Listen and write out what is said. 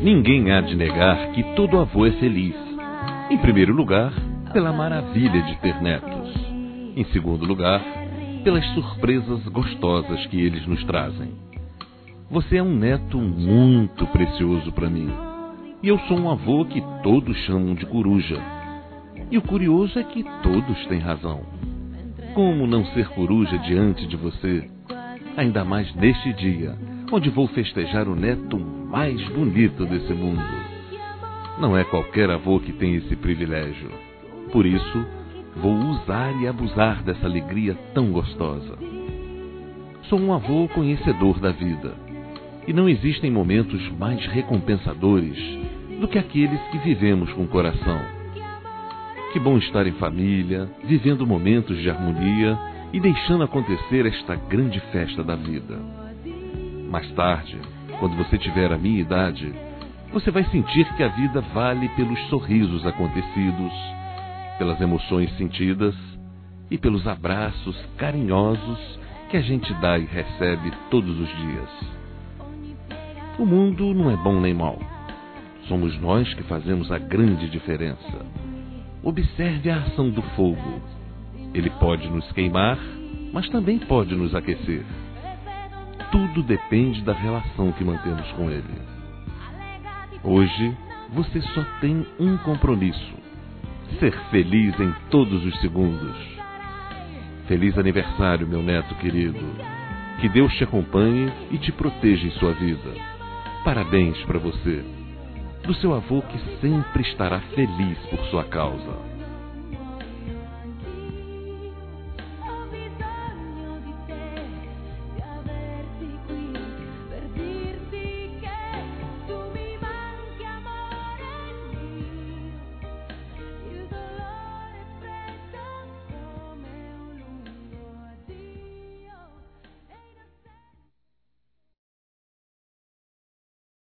Ninguém há de negar que todo avô é feliz. Em primeiro lugar, pela maravilha de ter netos. Em segundo lugar, pelas surpresas gostosas que eles nos trazem. Você é um neto muito precioso para mim. E eu sou um avô que todos chamam de coruja. E o curioso é que todos têm razão. Como não ser coruja diante de você? Ainda mais neste dia, onde vou festejar o neto mais bonito desse mundo. Não é qualquer avô que tem esse privilégio. Por isso, vou usar e abusar dessa alegria tão gostosa. Sou um avô conhecedor da vida. E não existem momentos mais recompensadores do que aqueles que vivemos com o coração. Que bom estar em família, vivendo momentos de harmonia e deixando acontecer esta grande festa da vida. Mais tarde, quando você tiver a minha idade, você vai sentir que a vida vale pelos sorrisos acontecidos, pelas emoções sentidas e pelos abraços carinhosos que a gente dá e recebe todos os dias. O mundo não é bom nem mau. Somos nós que fazemos a grande diferença. Observe a ação do fogo. Ele pode nos queimar, mas também pode nos aquecer. Tudo depende da relação que mantemos com ele. Hoje, você só tem um compromisso: ser feliz em todos os segundos. Feliz aniversário, meu neto querido. Que Deus te acompanhe e te proteja em sua vida. Parabéns para você, do seu avô que sempre estará feliz por sua causa.